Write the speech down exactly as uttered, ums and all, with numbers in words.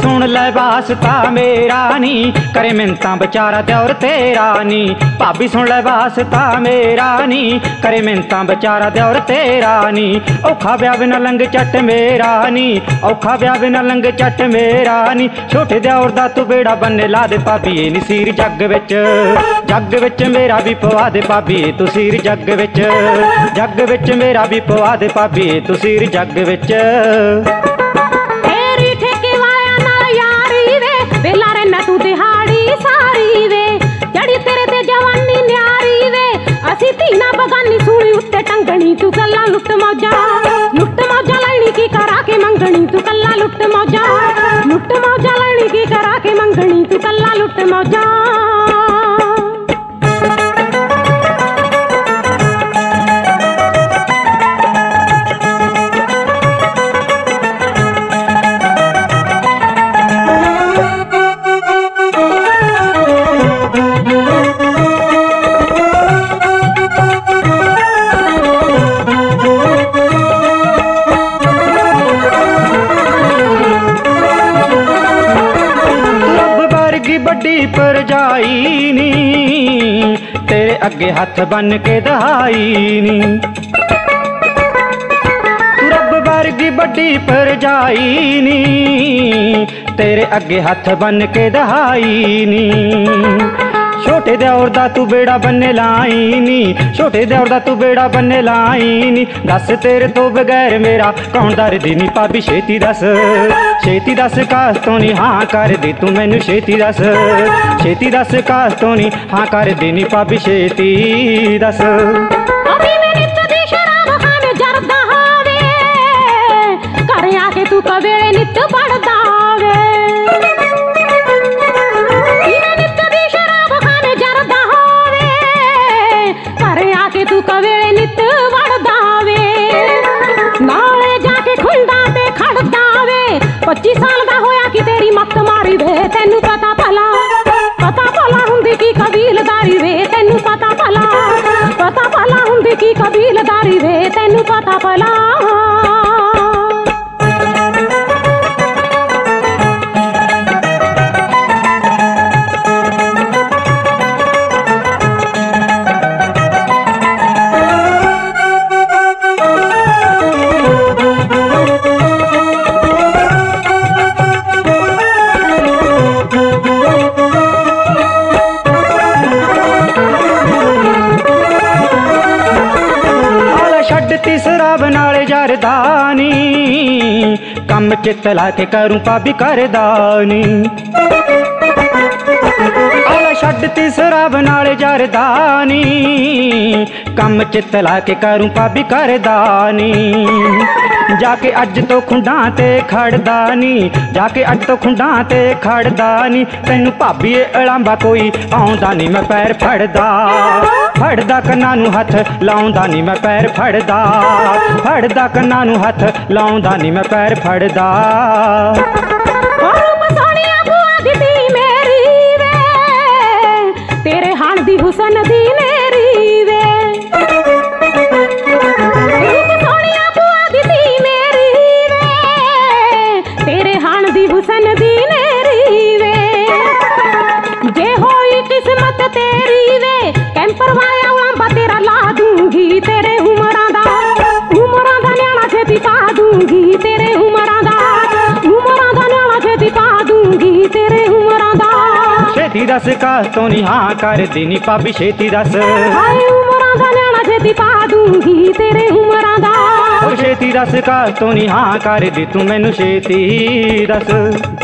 सुन लै वास्ता मेरा नी, करे मिन्नतां बेचारा दियोर तेरा नी। भाभी सुन लै वास्ता मेरा नी, करे मिन्नतां बेचारा दियोर तेरा नी। औखा ब्याह बिना लंघ झट मेरा नी, औखा ब्याह बिना लंघ झट मेरा नी। छोटे दियोर दा तू बेड़ा बन्ने ला दे भाभी नी सीर जग विच, जग विच मेरा भी पवा दे भाभी तू सीर जग विच, जग विच मेरा भी पवा दे भाभी तू सीर जग विच। तेरी ठेके वाया नाल यारी वे, वेला रहना तू दिहाड़ी सारी वे। जड़ी तेरे ते जवानी न्यारी वे, असी तीना बगानी सूली उत्ते टंगनी तू कल्ला लुट मौजा। लुट मौजा लैनी की करा के मंगनी तू कल्ला लुट मौजा। लुट मौजा लैनी की करा के मंगनी तू कल्ला लुट मौजा। बड़ी परजाई नी, तेरे अगे हथ बन के दहाई नी। तू रब वर्गी बड़ी परजाई नी, तेरे अगे हथ बन के दहाई नी। छोटे दियोर दा तू बेड़ा बन्ने लाई नी, छोटे दियोर दा तू बेड़ा बन्ने लाई नी। दस तेरे तो बगैर मेरा कौन दर्दी नी भाभी छेती दस, छेती दस काश तो नी हाँ कर दे तू मैनू छेती दस, छेती दस काश तो नी हाँ कर दे नी भाभी छेती दस। अभी मैं नित दी शराब खाने जरदा हावे, घर आके तू कवेले नित पड़दा वे। तू कवेले नित वड़दा वे, नाले जाके खुलदा ते खड़दा वे। पच्ची साल दा होया कि तेरी मत मारी वे, तेनू पता भला, पता भला हुंदी की कबीलदारी वे। तेनू पता भला, पता भला हुंदी की कबीलदारी वे। तेनू पता भला। शराब नाल जरदा नी, कम चित ला के करूं भाभी करदा नी। आला छड्डती शराब नाल जरदा नी, कम चित ला के करूं भाभी करदा नी। जाके अज तो खुंडां ते खड़दा नी, जाके अज तो खुंडां ते खड़दा नी। तैनू भाभी अलांबा कोई आउंदा नी मैं पैर फड़दा, फड़दा कन्ना नू हथ लाउंदा नी मैं पैर फड़दा, फड़दा कन्ना नू हथ लाउंदा नी मैं पैर फड़दा। तेरे हाण दी हुसन दी नेरी वे, सोनिया बुआ दी धी मेरी वे। तेरे हाण दी हुसन दी नेरी वे, जे होई किस्मत तेरी वे। कैंपर वाया उलांबा तेरा ला दूंगी, तेरे उमरां दा, उमरां दा न्याणा छेती पा दूंगी। तेरे उमरां दा, उमरां दा न्याणा छेती पा दूंगी। तेरे उमरां दा। छेती दस काश तो नी हाँ कर दी नी भाभी छेती दस, हाय उमरां दा न्याणा छेती पा दूंगी। तेरे उमरां दा। छेती दस काश तो नी हाँ कर दी तू मैनू छेती दस।